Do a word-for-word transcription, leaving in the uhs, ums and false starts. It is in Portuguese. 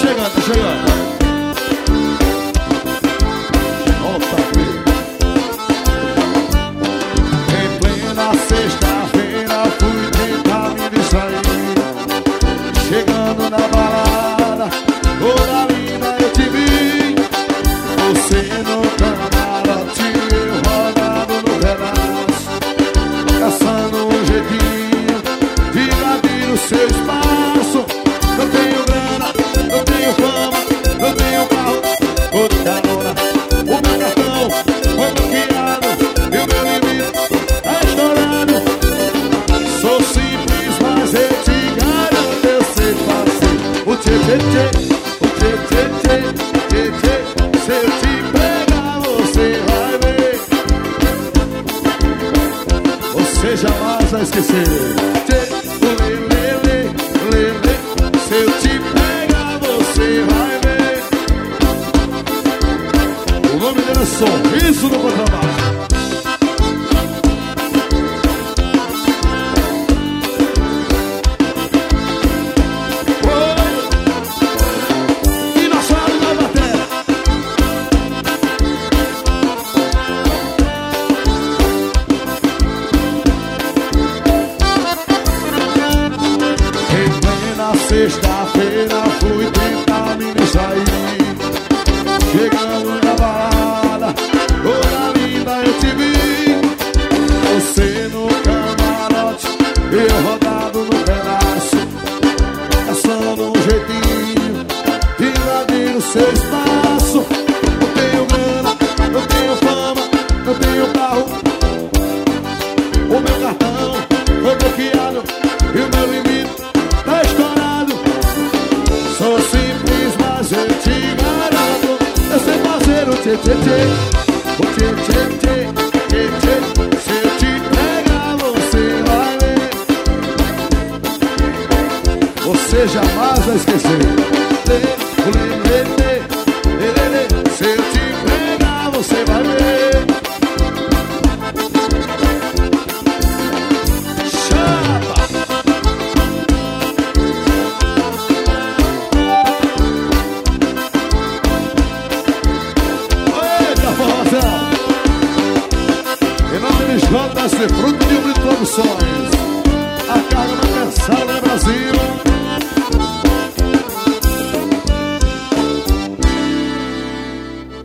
chegando, tá chegando. Volta, filho. Em plena sexta-feira fui tentar me distrair. Chegando na balada, toda linda eu te vi. Você no camarote, eu rodado no pedaço, caçando um jeitinho de invadir o seu espaço. Eu tenho grana, eu tenho fama, eu tenho carro, vou te dar hora. O meu cartão foi bloqueado e o meu limite tá estourado. Sou simples, mas eu te garanto, eu sei fazer o tchê tchê tchê, o tchê tchê tchê, tchê tchê. Se eu te pegar, você vai ver. Você jamais vai esquecer. Tchê, o lê, lê, lê, lê, lê. Se eu te pegar, você vai ver. O nome dele é Sorriso no Contrabaixo. E na sala da bateria. Em plena sexta-feira fui tentar me distrair. Chegando na balada, toda linda eu te vi. Você no camarote, eu rodado no pedaço, caçando um jeitinho de invadir o seu espaço. Eu tenho grana, eu tenho fama, eu tenho carro. O meu cartão foi bloqueado e o meu limite tá estourado. Sou simples, mas eu te garanto, eu sei fazer o tchê tchê tchê, o tchê tchê tchê, tchê tchê. Se eu te pegar, você vai ver. Você jamais vai esquecer. Lê, lê, lê, lê, lê, lê, lê. Se eu te pegar, você vai ver. Chapa. Eita, forrozão. Em nome de J S, fruto de um de produções.